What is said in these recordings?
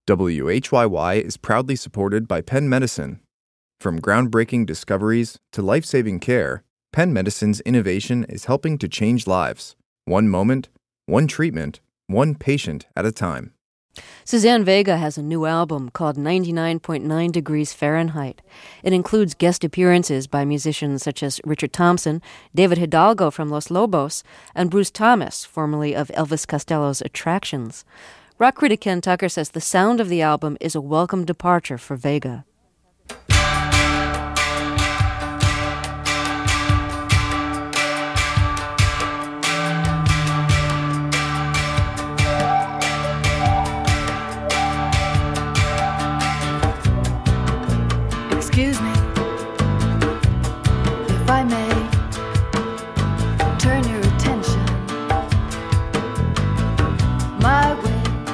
WHYY is proudly supported by Penn Medicine. From groundbreaking discoveries to life-saving care, Penn Medicine's innovation is helping to change lives. One moment, one treatment, one patient at a time. Suzanne Vega has a new album called 99.9 Degrees Fahrenheit. It includes guest appearances by musicians such as Richard Thompson, David Hidalgo from Los Lobos, and Bruce Thomas, formerly of Elvis Costello's Attractions. Rock critic Ken Tucker says the sound of the album is a welcome departure for Vega. Excuse me, if I may turn your attention my way.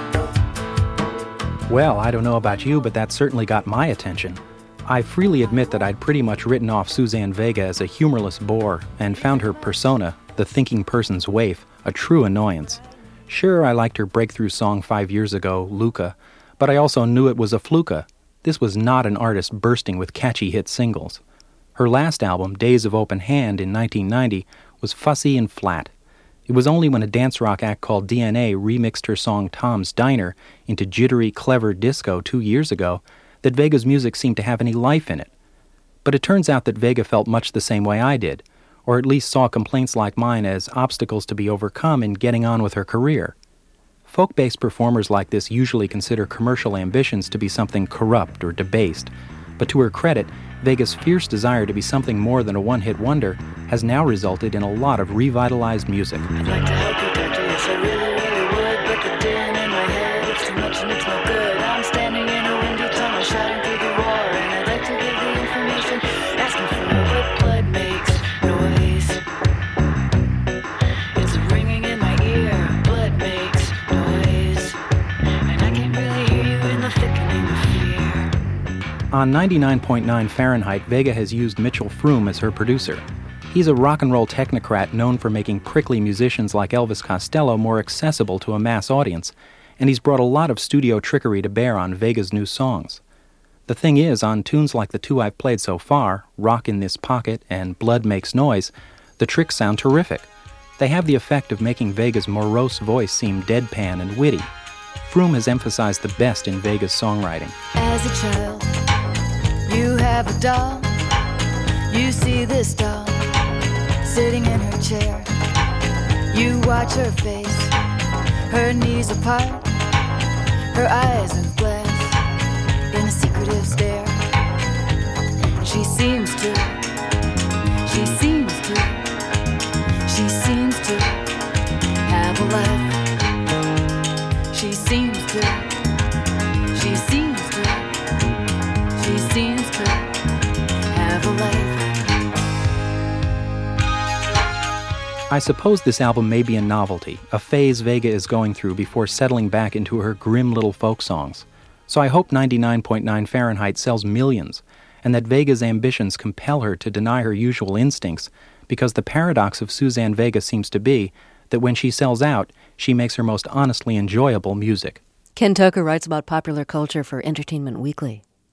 Well, I don't know about you, but that certainly got my attention. I freely admit that I'd pretty much written off Suzanne Vega as a humorless bore and found her persona, the thinking person's waif, a true annoyance. Sure, I liked her breakthrough song 5 years ago, Luca, but I also knew it was a fluke. This was not an artist bursting with catchy hit singles. Her last album, Days of Open Hand, in 1990, was fussy and flat. It was only when a dance rock act called DNA remixed her song Tom's Diner into jittery, clever disco 2 years ago that Vega's music seemed to have any life in it. But it turns out that Vega felt much the same way I did, or at least saw complaints like mine as obstacles to be overcome in getting on with her career. Folk-based performers like this usually consider commercial ambitions to be something corrupt or debased, but to her credit, Vega's fierce desire to be something more than a one-hit wonder has now resulted in a lot of revitalized music. I'd like to help you, doctor, yes, I really would, but the din in my head, it's too much and it's no good. I'm standing in a windy tunnel, shouting through the roar, and I'd like to give the information, asking for what blood makes noise. It's ringing in my ear, blood makes noise, and I can't really hear you in the thickening of fear. On 99.9 Fahrenheit, Vega has used Mitchell Froom as her producer. He's a rock and roll technocrat known for making prickly musicians like Elvis Costello more accessible to a mass audience, and he's brought a lot of studio trickery to bear on Vega's new songs. The thing is, on tunes like the two I've played so far, Rock in This Pocket and Blood Makes Noise, the tricks sound terrific. They have the effect of making Vega's morose voice seem deadpan and witty. Froom has emphasized the best in Vega's songwriting. As a child, you have a doll. You see this doll sitting in her chair. You watch her face, her knees apart, her eyes of glass in a secretive stare. She seems to have a life. She seems to have a life. I suppose this album may be a novelty, a phase Vega is going through before settling back into her grim little folk songs. So I hope 99.9 Fahrenheit sells millions, and that Vega's ambitions compel her to deny her usual instincts, because the paradox of Suzanne Vega seems to be that when she sells out, she makes her most honestly enjoyable music. Ken Tucker writes about popular culture for Entertainment Weekly.